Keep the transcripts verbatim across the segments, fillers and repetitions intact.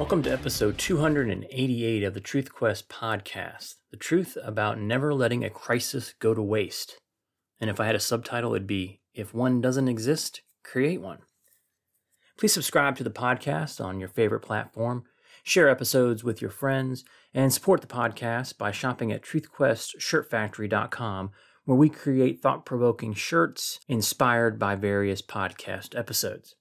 Welcome to episode two hundred eighty-eight of the Truth Quest podcast, the truth about never letting a crisis go to waste. And if I had a subtitle, it'd be, If One Doesn't Exist, Create One. Please subscribe to the podcast on your favorite platform, share episodes with your friends, and support the podcast by shopping at truth quest shirt factory dot com, where we create thought-provoking shirts inspired by various podcast episodes.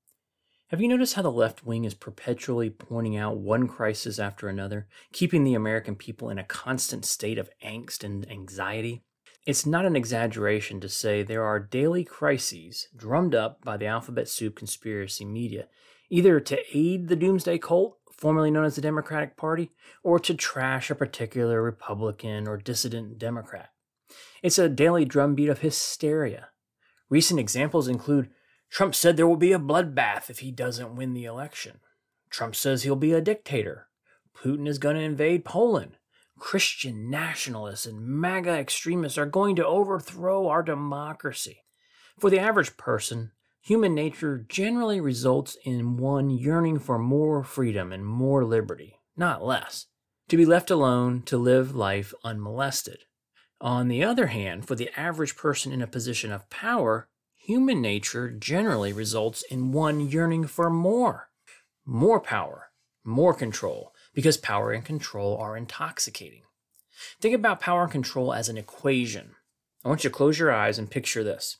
Have you noticed how the left wing is perpetually pointing out one crisis after another, keeping the American people in a constant state of angst and anxiety? It's not an exaggeration to say there are daily crises drummed up by the alphabet soup conspiracy media, either to aid the doomsday cult, formerly known as the Democratic Party, or to trash a particular Republican or dissident Democrat. It's a daily drumbeat of hysteria. Recent examples include Trump said there will be a bloodbath if he doesn't win the election. Trump says he'll be a dictator. Putin is going to invade Poland. Christian nationalists and MAGA extremists are going to overthrow our democracy. For the average person, human nature generally results in one yearning for more freedom and more liberty, not less. To be left alone, to live life unmolested. On the other hand, for the average person in a position of power, human nature generally results in one yearning for more. More power, more control, because power and control are intoxicating. Think about power and control as an equation. I want you to close your eyes and picture this.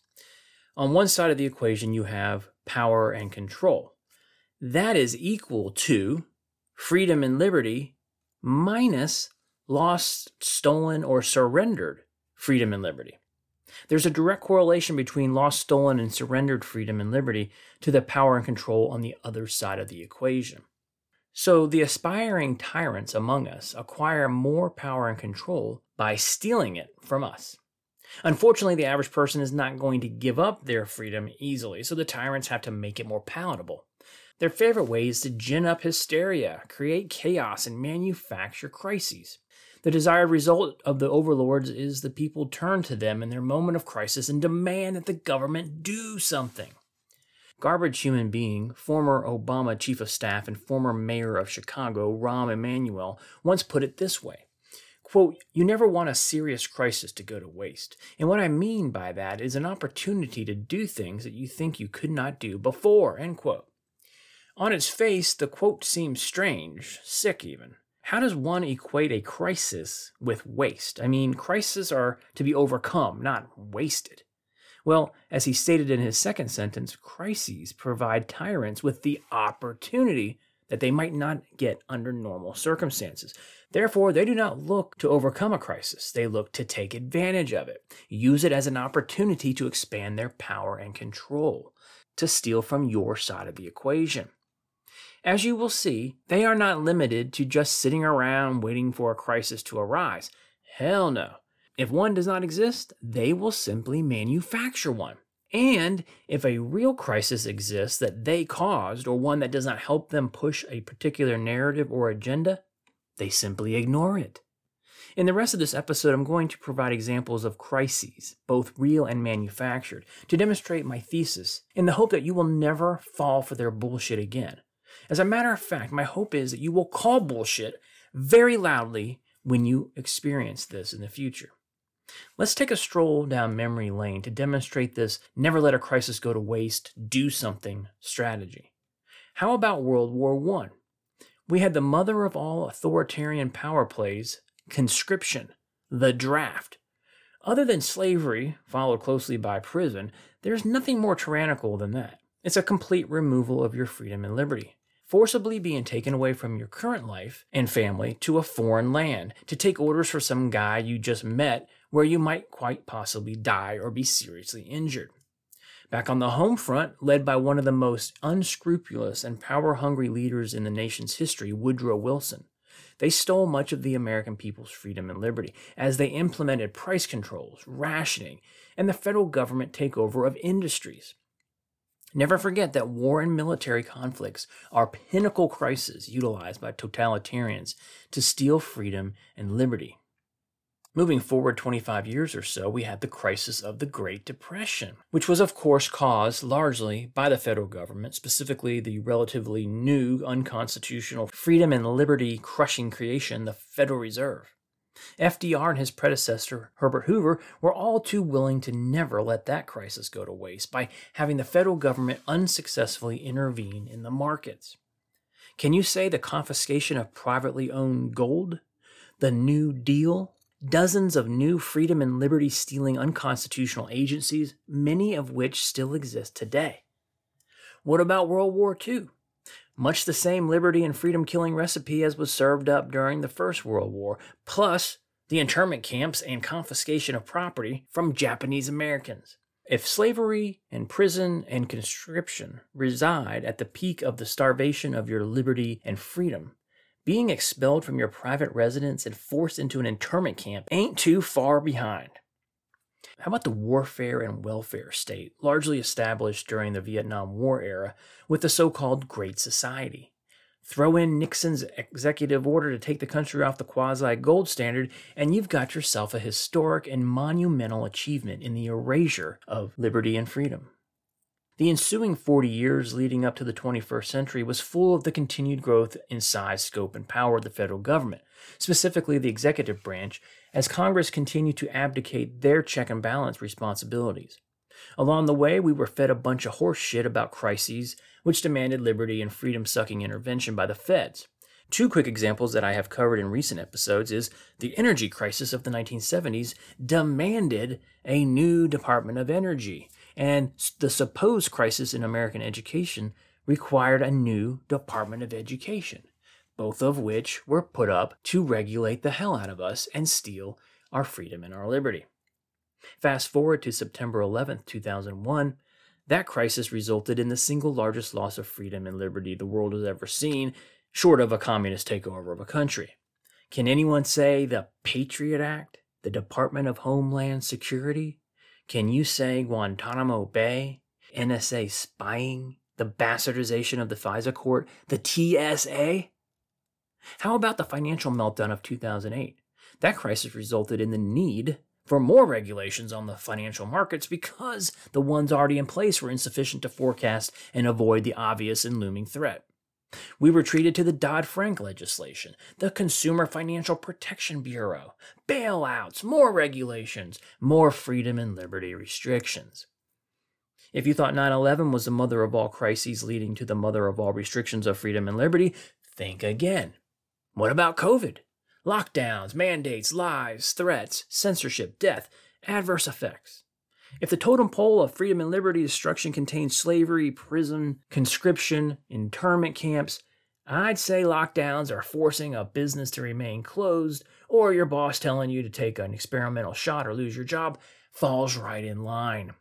On one side of the equation, you have power and control. That is equal to freedom and liberty minus lost, stolen, or surrendered freedom and liberty. There's a direct correlation between lost, stolen, and surrendered freedom and liberty to the power and control on the other side of the equation. So the aspiring tyrants among us acquire more power and control by stealing it from us. Unfortunately, the average person is not going to give up their freedom easily, so the tyrants have to make it more palatable. Their favorite way is to gin up hysteria, create chaos, and manufacture crises. The desired result of the overlords is the people turn to them in their moment of crisis and demand that the government do something. Garbage human being, former Obama chief of staff and former mayor of Chicago, Rahm Emanuel, once put it this way, quote, "You never want a serious crisis to go to waste. And what I mean by that is an opportunity to do things that you think you could not do before," end quote. On its face, the quote seems strange, sick even. How does one equate a crisis with waste? I mean, crises are to be overcome, not wasted. Well, as he stated in his second sentence, crises provide tyrants with the opportunity that they might not get under normal circumstances. Therefore, they do not look to overcome a crisis. They look to take advantage of it, use it as an opportunity to expand their power and control, to steal from your side of the equation. As you will see, they are not limited to just sitting around waiting for a crisis to arise. Hell no. If one does not exist, they will simply manufacture one. And if a real crisis exists that they caused or one that does not help them push a particular narrative or agenda, they simply ignore it. In the rest of this episode, I'm going to provide examples of crises, both real and manufactured, to demonstrate my thesis in the hope that you will never fall for their bullshit again. As a matter of fact, my hope is that you will call bullshit very loudly when you experience this in the future. Let's take a stroll down memory lane to demonstrate this never let a crisis go to waste, do something strategy. How about World War One? We had the mother of all authoritarian power plays, conscription, the draft. Other than slavery, followed closely by prison, there's nothing more tyrannical than that. It's a complete removal of your freedom and liberty. Forcibly being taken away from your current life and family to a foreign land to take orders for some guy you just met where you might quite possibly die or be seriously injured. Back on the home front, led by one of the most unscrupulous and power-hungry leaders in the nation's history, Woodrow Wilson, they stole much of the American people's freedom and liberty as they implemented price controls, rationing, and the federal government takeover of industries. Never forget that war and military conflicts are pinnacle crises utilized by totalitarians to steal freedom and liberty. Moving forward twenty-five years or so, we had the crisis of the Great Depression, which was, of course, caused largely by the federal government, specifically the relatively new, unconstitutional, freedom and liberty crushing creation, the Federal Reserve. F D R and his predecessor, Herbert Hoover, were all too willing to never let that crisis go to waste by having the federal government unsuccessfully intervene in the markets. Can you say the confiscation of privately owned gold, the New Deal, dozens of new freedom and liberty stealing unconstitutional agencies, many of which still exist today? What about World War Two? Much the same liberty and freedom killing recipe as was served up during the First World War, plus the internment camps and confiscation of property from Japanese Americans. If slavery and prison and conscription reside at the peak of the starvation of your liberty and freedom, being expelled from your private residence and forced into an internment camp ain't too far behind. How about the warfare and welfare state, largely established during the Vietnam War era with the so-called Great Society? Throw in Nixon's executive order to take the country off the quasi-gold standard, and you've got yourself a historic and monumental achievement in the erasure of liberty and freedom. The ensuing forty years leading up to the twenty-first century was full of the continued growth in size, scope, and power of the federal government, specifically the executive branch, as Congress continued to abdicate their check and balance responsibilities. Along the way, we were fed a bunch of horse shit about crises, which demanded liberty and freedom-sucking intervention by the feds. Two quick examples that I have covered in recent episodes is the energy crisis of the nineteen seventies demanded a new Department of Energy, and the supposed crisis in American education required a new Department of Education, both of which were put up to regulate the hell out of us and steal our freedom and our liberty. Fast forward to September eleventh, two thousand one, that crisis resulted in the single largest loss of freedom and liberty the world has ever seen, short of a communist takeover of a country. Can anyone say the Patriot Act, the Department of Homeland Security? Can you say Guantanamo Bay, N S A spying, the bastardization of the FISA court, the T S A? How about the financial meltdown of two thousand eight? That crisis resulted in the need for more regulations on the financial markets because the ones already in place were insufficient to forecast and avoid the obvious and looming threat. We were treated to the Dodd-Frank legislation, the Consumer Financial Protection Bureau, bailouts, more regulations, more freedom and liberty restrictions. If you thought nine eleven was the mother of all crises leading to the mother of all restrictions of freedom and liberty, think again. What about COVID? Lockdowns, mandates, lies, threats, censorship, death, adverse effects. If the totem pole of freedom and liberty destruction contains slavery, prison, conscription, internment camps, I'd say lockdowns are forcing a business to remain closed, or your boss telling you to take an experimental shot or lose your job falls right in line.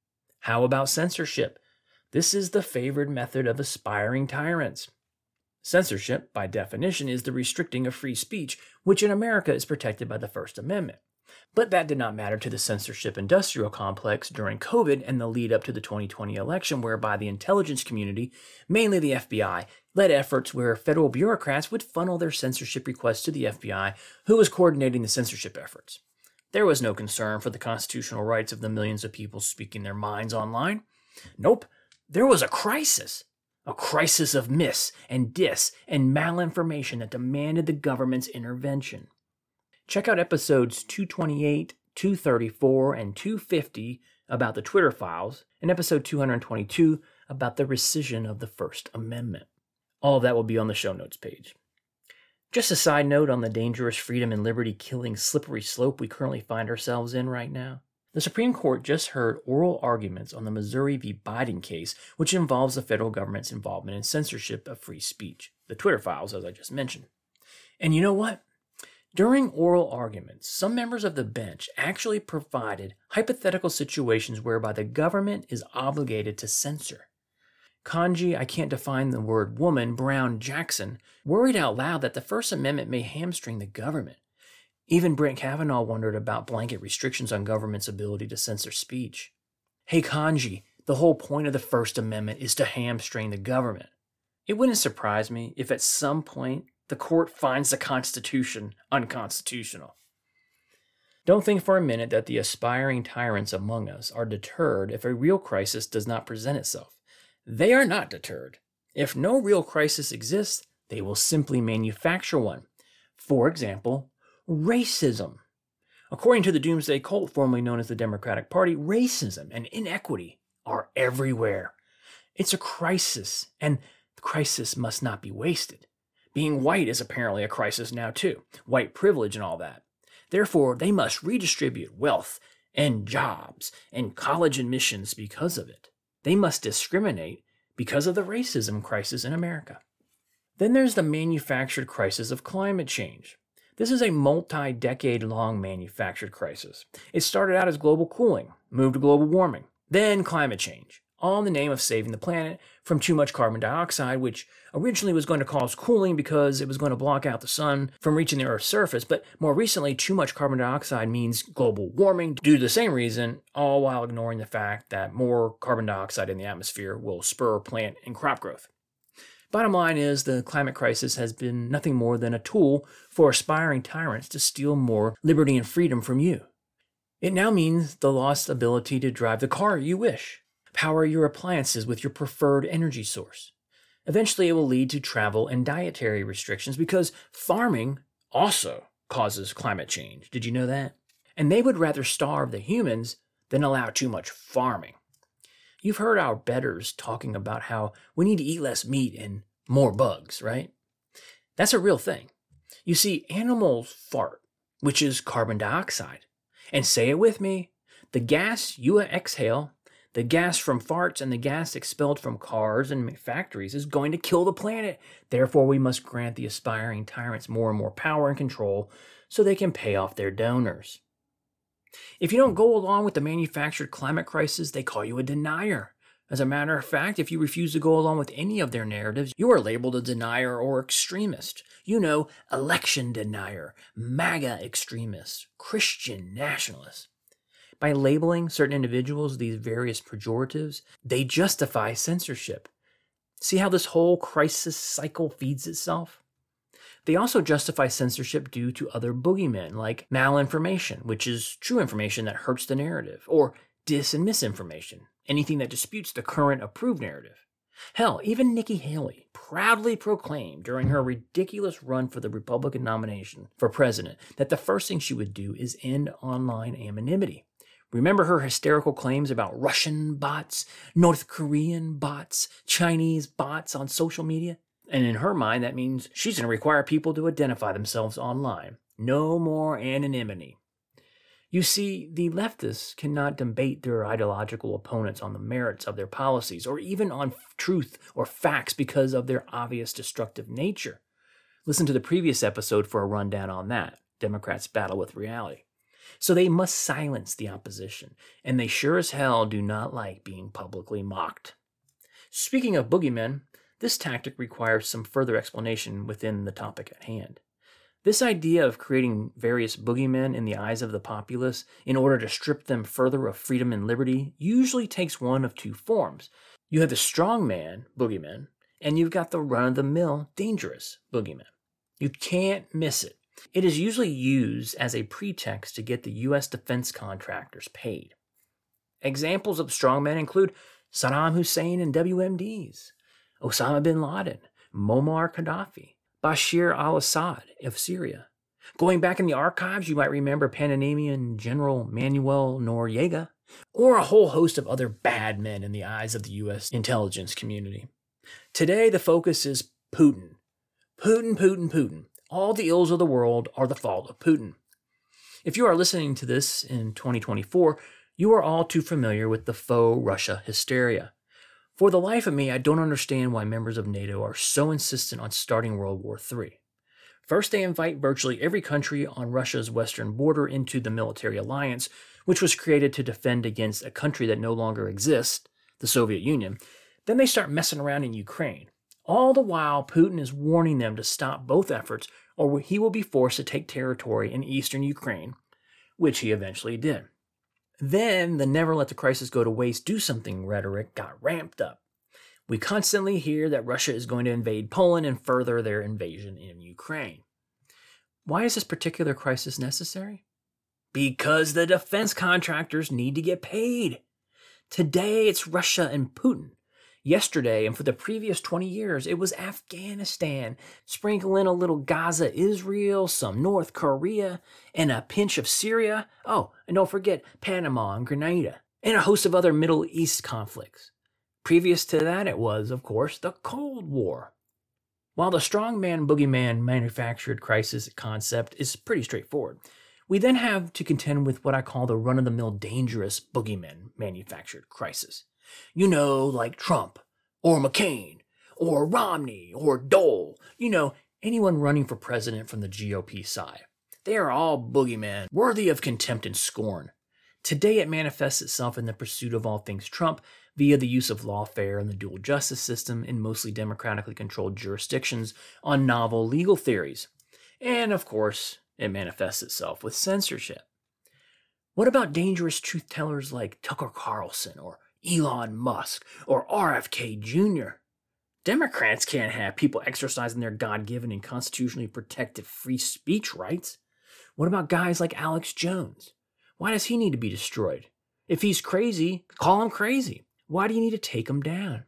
How about censorship? This is the favored method of aspiring tyrants. Censorship, by definition, is the restricting of free speech, which in America is protected by the First Amendment. But that did not matter to the censorship industrial complex during COVID and the lead up to the twenty twenty election, whereby the intelligence community, mainly the F B I, led efforts where federal bureaucrats would funnel their censorship requests to the F B I, who was coordinating the censorship efforts. There was no concern for the constitutional rights of the millions of people speaking their minds online. Nope, there was a crisis. A crisis of mis and dis and malinformation that demanded the government's intervention. Check out episodes two twenty-eight, two thirty-four, and two fifty about the Twitter files, and episode two twenty-two about the rescission of the First Amendment. All of that will be on the show notes page. Just a side note on the dangerous freedom and liberty killing slippery slope we currently find ourselves in right now. The Supreme Court just heard oral arguments on the Missouri v. Biden case, which involves the federal government's involvement in censorship of free speech, the Twitter files, as I just mentioned. And you know what? During oral arguments, some members of the bench actually provided hypothetical situations whereby the government is obligated to censor. Kanji, I can't define the word woman, Brown Jackson, worried out loud that the First Amendment may hamstring the government. Even Brett Kavanaugh wondered about blanket restrictions on government's ability to censor speech. Hey Kanji, the whole point of the First Amendment is to hamstring the government. It wouldn't surprise me if at some point the court finds the Constitution unconstitutional. Don't think for a minute that the aspiring tyrants among us are deterred if a real crisis does not present itself. They are not deterred. If no real crisis exists, they will simply manufacture one. For example, racism. According to the Doomsday Cult, formerly known as the Democratic Party, racism and inequity are everywhere. It's a crisis, and the crisis must not be wasted. Being white is apparently a crisis now too, white privilege and all that. Therefore, they must redistribute wealth and jobs and college admissions because of it. They must discriminate because of the racism crisis in America. Then there's the manufactured crisis of climate change. This is a multi-decade-long manufactured crisis. It started out as global cooling, moved to global warming, then climate change, all in the name of saving the planet from too much carbon dioxide, which originally was going to cause cooling because it was going to block out the sun from reaching the Earth's surface. But more recently, too much carbon dioxide means global warming due to the same reason, all while ignoring the fact that more carbon dioxide in the atmosphere will spur plant and crop growth. Bottom line is the climate crisis has been nothing more than a tool for aspiring tyrants to steal more liberty and freedom from you. It now means the lost ability to drive the car you wish, power your appliances with your preferred energy source. Eventually, it will lead to travel and dietary restrictions because farming also causes climate change. Did you know that? And they would rather starve the humans than allow too much farming. You've heard our betters talking about how we need to eat less meat and more bugs, right? That's a real thing. You see, animals fart, which is carbon dioxide. And say it with me, the gas you exhale, the gas from farts and the gas expelled from cars and factories is going to kill the planet. Therefore, we must grant the aspiring tyrants more and more power and control so they can pay off their donors. If you don't go along with the manufactured climate crisis, they call you a denier. As a matter of fact, if you refuse to go along with any of their narratives, you are labeled a denier or extremist. You know, election denier, MAGA extremist, Christian nationalist. By labeling certain individuals these various pejoratives, they justify censorship. See how this whole crisis cycle feeds itself? They also justify censorship due to other boogeymen, like malinformation, which is true information that hurts the narrative, or dis and misinformation, anything that disputes the current approved narrative. Hell, even Nikki Haley proudly proclaimed during her ridiculous run for the Republican nomination for president that the first thing she would do is end online anonymity. Remember her hysterical claims about Russian bots, North Korean bots, Chinese bots on social media? And in her mind, that means she's going to require people to identify themselves online. No more anonymity. You see, the leftists cannot debate their ideological opponents on the merits of their policies or even on truth or facts because of their obvious destructive nature. Listen to the previous episode for a rundown on that, Democrats' battle with reality. So they must silence the opposition, and they sure as hell do not like being publicly mocked. Speaking of boogeymen, this tactic requires some further explanation within the topic at hand. This idea of creating various boogeymen in the eyes of the populace in order to strip them further of freedom and liberty usually takes one of two forms. You have the strongman boogeyman, and you've got the run-of-the-mill dangerous boogeyman. You can't miss it. It is usually used as a pretext to get the U S defense contractors paid. Examples of strongmen include Saddam Hussein and W M Ds, Osama bin Laden, Muammar Gaddafi, Bashir al-Assad of Syria. Going back in the archives, you might remember Panamanian General Manuel Noriega, or a whole host of other bad men in the eyes of the U S intelligence community. Today, the focus is Putin. Putin, Putin, Putin. All the ills of the world are the fault of Putin. If you are listening to this in twenty twenty-four, you are all too familiar with the faux Russia hysteria. For the life of me, I don't understand why members of NATO are so insistent on starting World War Three. First, they invite virtually every country on Russia's western border into the military alliance, which was created to defend against a country that no longer exists, the Soviet Union. Then they start messing around in Ukraine. All the while, Putin is warning them to stop both efforts, or he will be forced to take territory in eastern Ukraine, which he eventually did. Then the never let the crisis go to waste, do something rhetoric got ramped up. We constantly hear that Russia is going to invade Poland and further their invasion in Ukraine. Why is this particular crisis necessary? Because the defense contractors need to get paid. Today, it's Russia and Putin. Yesterday, and for the previous twenty years, it was Afghanistan. Sprinkle in a little Gaza, Israel, some North Korea, and a pinch of Syria. Oh, and don't forget Panama and Grenada, and a host of other Middle East conflicts. Previous to that, it was, of course, the Cold War. While the strongman boogeyman manufactured crisis concept is pretty straightforward, we then have to contend with what I call the run-of-the-mill dangerous boogeyman manufactured crisis. You know, like Trump, or McCain, or Romney, or Dole. You know, anyone running for president from the G O P side. They are all boogeymen, worthy of contempt and scorn. Today it manifests itself in the pursuit of all things Trump via the use of lawfare and the dual justice system in mostly democratically controlled jurisdictions on novel legal theories. And, of course, it manifests itself with censorship. What about dangerous truth-tellers like Tucker Carlson or Elon Musk or R F K Junior? Democrats can't have people exercising their God-given and constitutionally protected free speech rights. What about guys like Alex Jones? Why does he need to be destroyed? If he's crazy, call him crazy. Why do you need to take him down?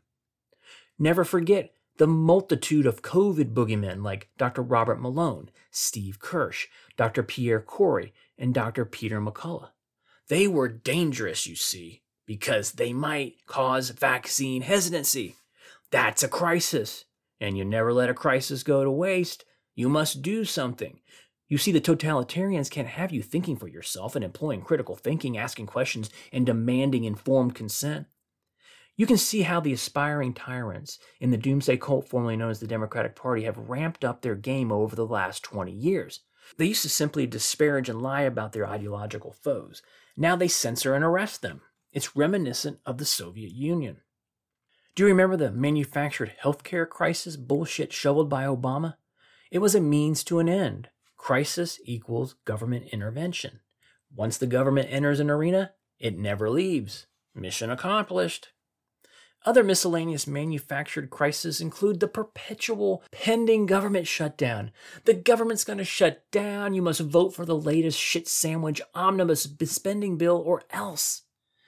Never forget the multitude of COVID boogeymen like Doctor Robert Malone, Steve Kirsch, Doctor Pierre Corey, and Doctor Peter McCullough. They were dangerous, you see, because they might cause vaccine hesitancy. That's a crisis, and you never let a crisis go to waste. You must do something. You see, the totalitarians can't have you thinking for yourself and employing critical thinking, asking questions, and demanding informed consent. You can see how the aspiring tyrants in the doomsday cult formerly known as the Democratic Party have ramped up their game over the last twenty years. They used to simply disparage and lie about their ideological foes. Now they censor and arrest them. It's reminiscent of the Soviet Union. Do you remember the manufactured healthcare crisis bullshit shoveled by Obama? It was a means to an end. Crisis equals government intervention. Once the government enters an arena, it never leaves. Mission accomplished. Other miscellaneous manufactured crises include the perpetual pending government shutdown. The government's going to shut down. You must vote for the latest shit sandwich omnibus spending bill or else.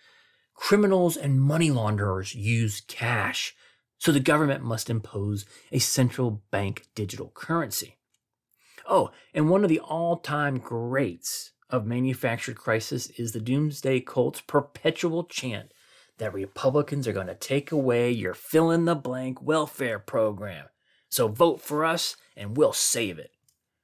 Criminals and money launderers use cash, so the government must impose a central bank digital currency. Oh, and one of the all-time greats of manufactured crisis is the doomsday cult's perpetual chant that Republicans are going to take away your fill-in-the-blank welfare program. So vote for us and we'll save it.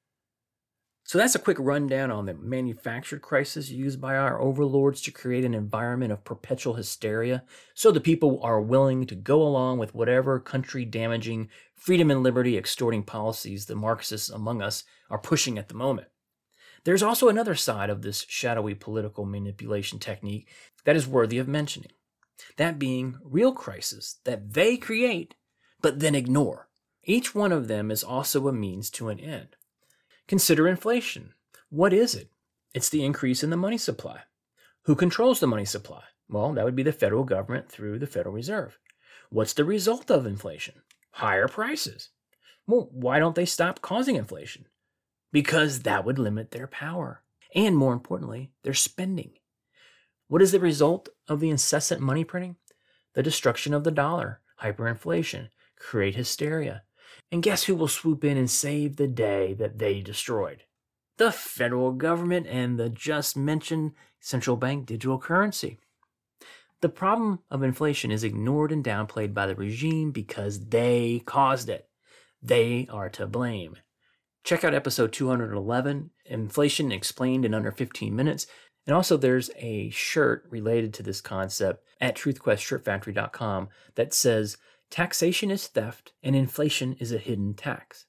So that's a quick rundown on the manufactured crisis used by our overlords to create an environment of perpetual hysteria so the people are willing to go along with whatever country-damaging, freedom and liberty extorting policies the Marxists among us are pushing at the moment. There's also another side of this shadowy political manipulation technique that is worthy of mentioning. That being real crises that they create but then ignore. Each one of them is also a means to an end. Consider inflation. What is it? It's the increase in the money supply. Who controls the money supply? Well, that would be the federal government through the Federal Reserve. What's the result of inflation? Higher prices. Well, why don't they stop causing inflation? Because that would limit their power. And more importantly, their spending. What is the result of the incessant money printing? The destruction of the dollar, hyperinflation, create hysteria. And guess who will swoop in and save the day that they destroyed? The federal government and the just mentioned central bank digital currency. The problem of inflation is ignored and downplayed by the regime because they caused it. They are to blame. Check out episode two hundred eleven, Inflation Explained in Under fifteen minutes. And also there's a shirt related to this concept at truth quest shirt factory dot com that says, taxation is theft and inflation is a hidden tax.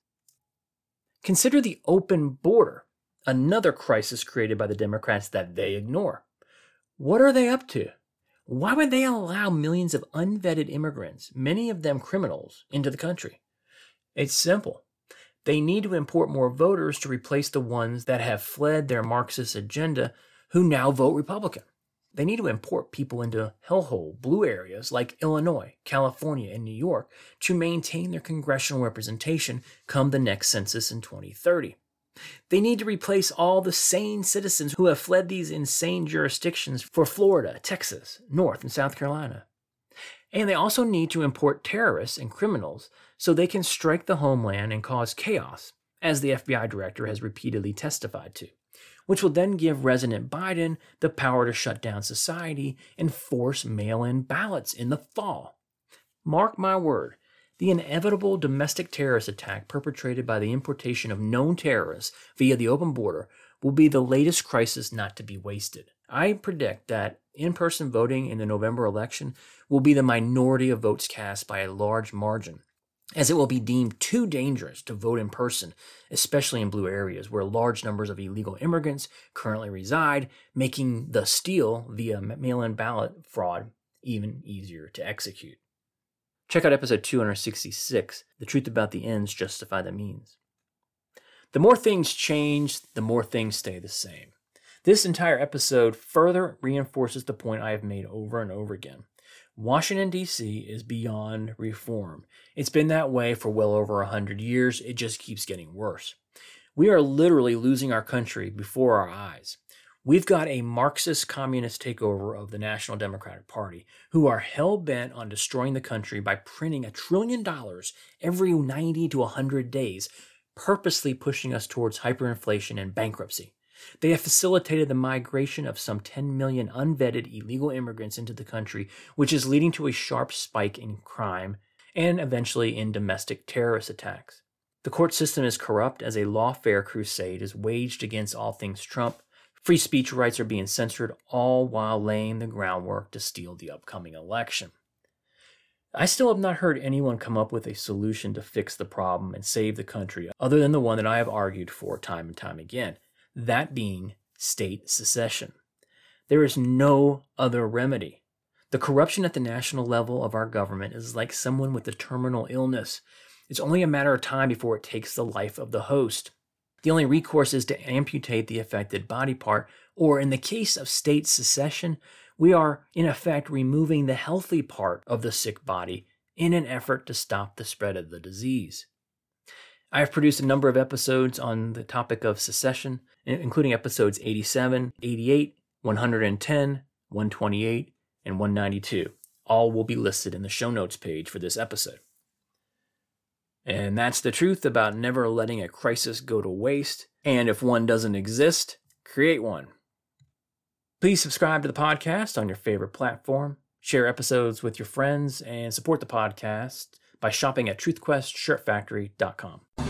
Consider the open border, another crisis created by the Democrats that they ignore. What are they up to? Why would they allow millions of unvetted immigrants, many of them criminals, into the country? It's simple. They need to import more voters to replace the ones that have fled their Marxist agenda who now vote Republican. They need to import people into hellhole blue areas like Illinois, California, and New York to maintain their congressional representation come the next census in twenty thirty. They need to replace all the sane citizens who have fled these insane jurisdictions for Florida, Texas, North and South Carolina. And they also need to import terrorists and criminals so they can strike the homeland and cause chaos, as the F B I director has repeatedly testified to, which will then give President Biden the power to shut down society and force mail-in ballots in the fall. Mark my word, the inevitable domestic terrorist attack perpetrated by the importation of known terrorists via the open border will be the latest crisis not to be wasted. I predict that in-person voting in the November election will be the minority of votes cast by a large margin, as it will be deemed too dangerous to vote in person, especially in blue areas where large numbers of illegal immigrants currently reside, making the steal via mail-in ballot fraud even easier to execute. Check out episode two hundred sixty-six, The Truth About the Ends Justify the Means. The more things change, the more things stay the same. This entire episode further reinforces the point I have made over and over again. Washington, D C is beyond reform. It's been that way for well over one hundred years. It just keeps getting worse. We are literally losing our country before our eyes. We've got a Marxist communist takeover of the National Democratic Party who are hell-bent on destroying the country by printing a trillion dollars every ninety to one hundred days, purposely pushing us towards hyperinflation and bankruptcy. They have facilitated the migration of some ten million unvetted illegal immigrants into the country, which is leading to a sharp spike in crime and eventually in domestic terrorist attacks. The court system is corrupt as a lawfare crusade is waged against all things Trump. Free speech rights are being censored, all while laying the groundwork to steal the upcoming election. I still have not heard anyone come up with a solution to fix the problem and save the country other than the one that I have argued for time and time again, that being state secession. There is no other remedy. The corruption at the national level of our government is like someone with a terminal illness. It's only a matter of time before it takes the life of the host. The only recourse is to amputate the affected body part, or in the case of state secession, we are in effect removing the healthy part of the sick body in an effort to stop the spread of the disease. I have produced a number of episodes on the topic of secession, including episodes eighty-seven, eighty-eight, one hundred ten, one twenty-eight, and one ninety-two. All will be listed in the show notes page for this episode. And that's the truth about never letting a crisis go to waste. And if one doesn't exist, create one. Please subscribe to the podcast on your favorite platform, share episodes with your friends, and support the podcast by shopping at truth quest shirt factory dot com.